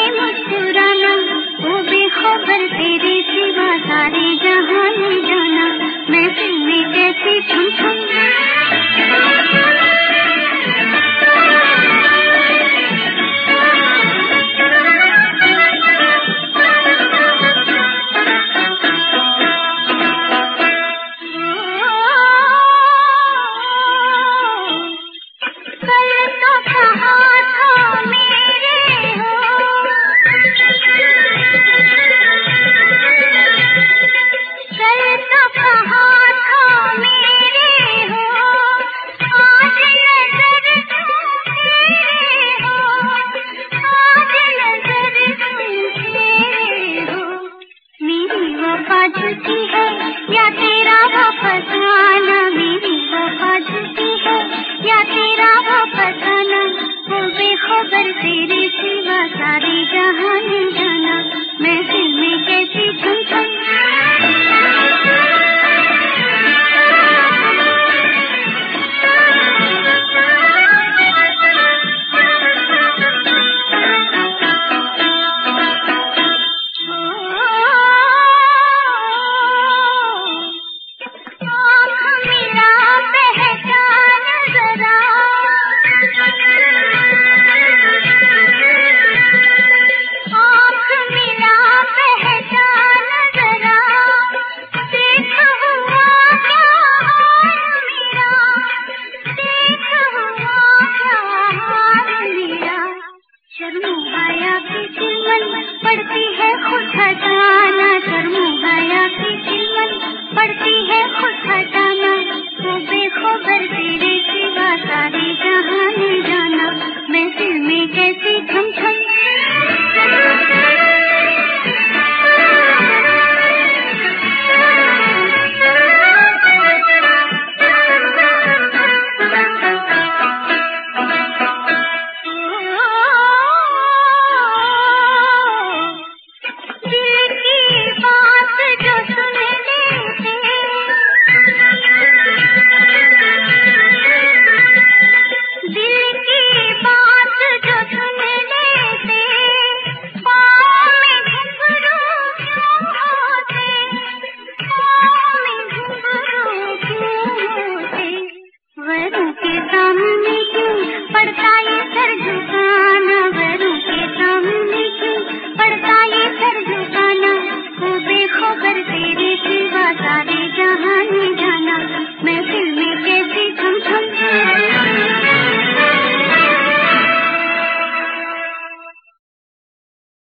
मुस्कुराना, वो बेखबर तेरे सिवा सारे जहां में जाना, महफिल में कैसी छम छम। झूठी है या तेरा वापस आना, मेरी वफा झूठी है या तेरा वापस आना, वो बेखबर तेरे सिवा सारे जहां में जाना, महफिल में कैसी छम छम। शर्मुहाया की चिलमन पड़ती है खुद हटाना, शर्मुहाया की चिलमन पड़ती है खुद हटाना, वो बेखबर तेरे सिवा सारे जहां में जाना, महफिल में कैसी छम छम।